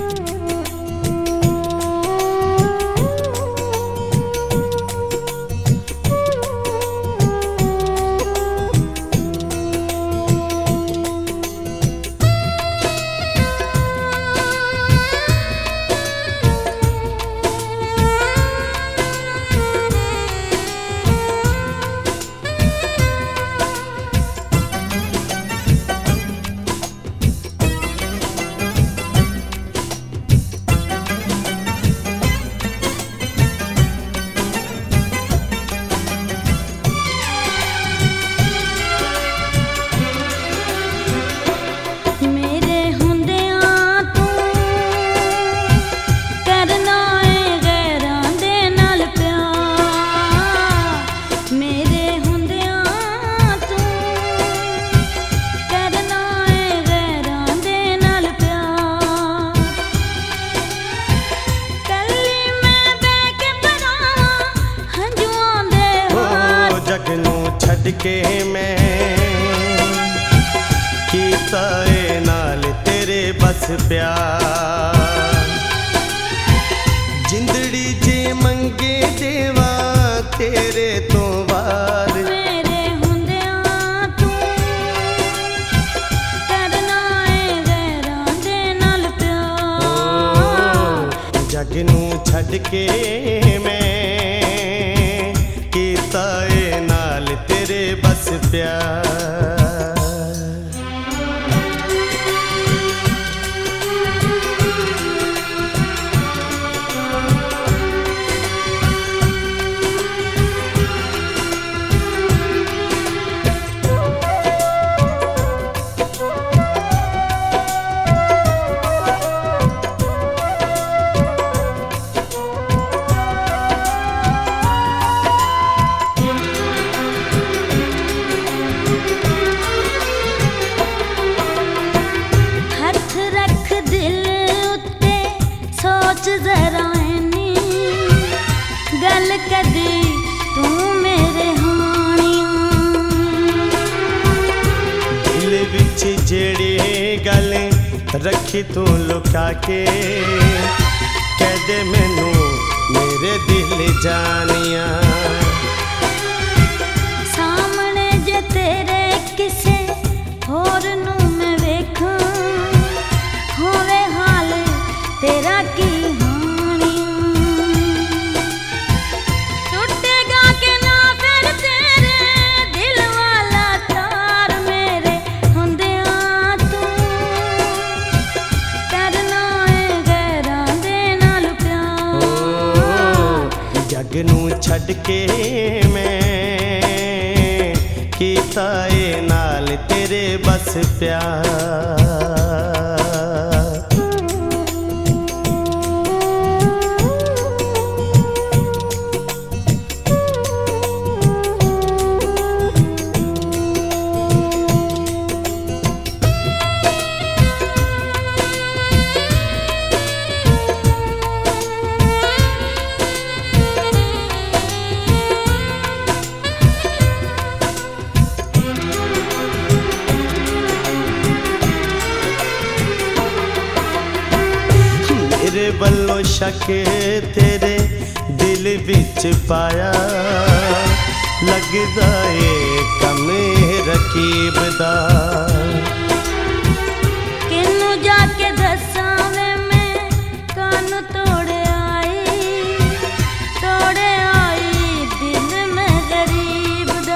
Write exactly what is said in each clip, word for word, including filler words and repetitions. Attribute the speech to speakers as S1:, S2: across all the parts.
S1: के मैं कीता ए नाल तेरे बस प्यार जिंदड़ी जे मंगे देवा तेरे तो वार
S2: मेरे हुंदियां तू करना ए गैरां दे नाल प्यार
S1: जग नूं छड्ड के मैं कीता ए नाल तेरे बस प्यार
S2: जरा नी गल कदी तू मेरे हानियां
S1: दिल विच जेड़ी गल रखी तू लुका के कह दे मैनू मेरे दिल जानिया
S2: सामने जे तेरे किसे होर नू मैं वेखां होवे हाल तेरा की
S1: जग नूं छड्ड के मैं कीता ए नाल तेरे बस प्यार तेरे बल्लों शक तेरे दिल विच पाया लगदा ए कम रकीब दा
S2: किन्नू जाके दसां वे मैं कानू तोड़े आई तोड़े आई दिल में गरीब दा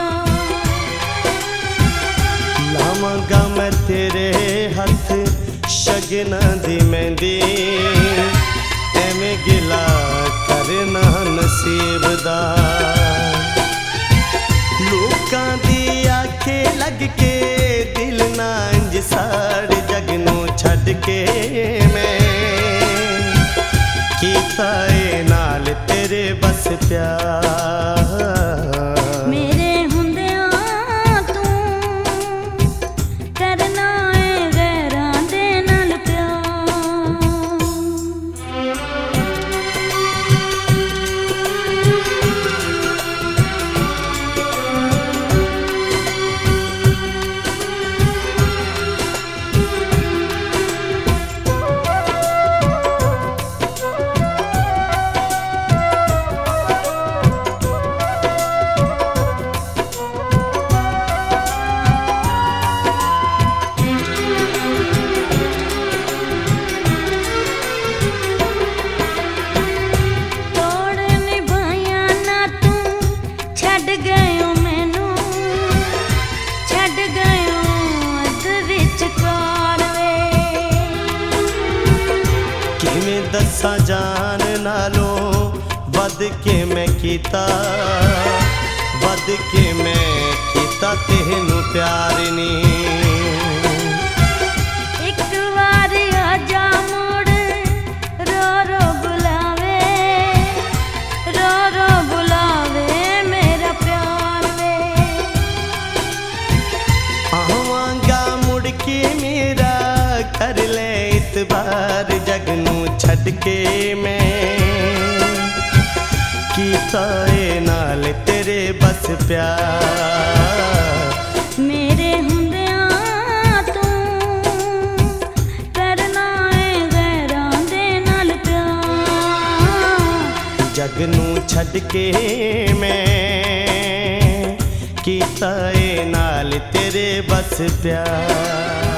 S1: लावांगा मैं तेरे हथ शगना दी मेहंदी एवें गिला करना नसीब दा लोकां दी आखे लग के दिल ना इंज साड़ जग नूं छड्ड के मैं कीता ए नाल तेरे बस प्यार
S2: मेरे हुंदियां तू करना ए गैरां दे नाल
S1: किवें दस्सां जान नालों वध के मैं कीता, वध के मैं कीता तेनू प्यार नी।
S2: एक बार आजा मुड़ रो रो बुलावे, रो रो बुलावे मेरा प्यार वे।
S1: आवांगा मुड़ के मेरा कर ले इतबार, जग नू छड़ के मैं कीता ए नाल तेरे बस प्यार।
S2: मेरे हुंदियां तू करना है गैरां दे नाल प्यार।
S1: जग नू छड़ के मैं कीता ए नाल तेरे बस प्यार।